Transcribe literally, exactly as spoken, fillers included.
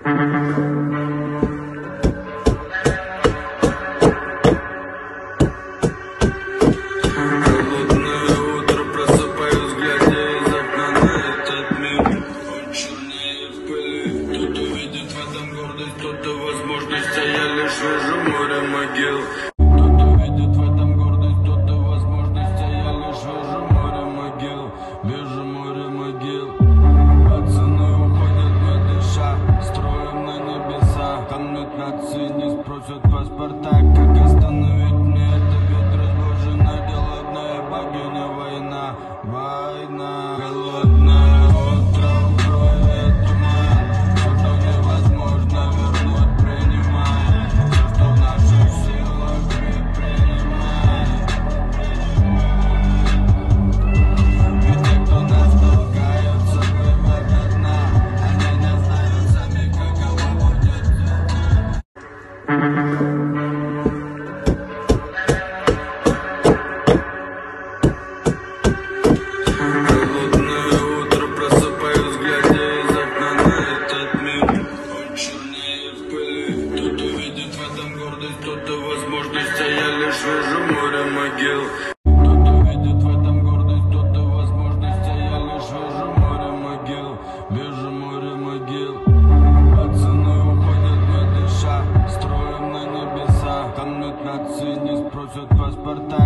Возможность, а я лишь вижу море могил. Кто-то видит в этом гордость, кто-то возможность, а я лишь вижу море могил. Вижу море могил. Пацаны уходят не дыша, строим на небеса. Камнут нации, не спросят паспорта. Как остановить мне это? Ведь разбужена голодная богиня. Война, война, голодное утро в крови туман. Все, что невозможно вернуть, принимай. Все, что в наших силах, принимай. Ведь те, кто нас толкаются, вывод до дна. Они не знают сами, каково будет. Холодное утро, просыпаюсь, глядя из окна на этот мир. Он чернее в пыли. Кто-то видит в этом гордость, кто-то возможность, а я лишь вижу море могил. Кто-то видит в этом гордость, кто-то возможность, а я лишь вижу море могил. Вижу море могил. Пацаны уходят не дыша, строим на небеса. Камнут нации, не спросят паспорта.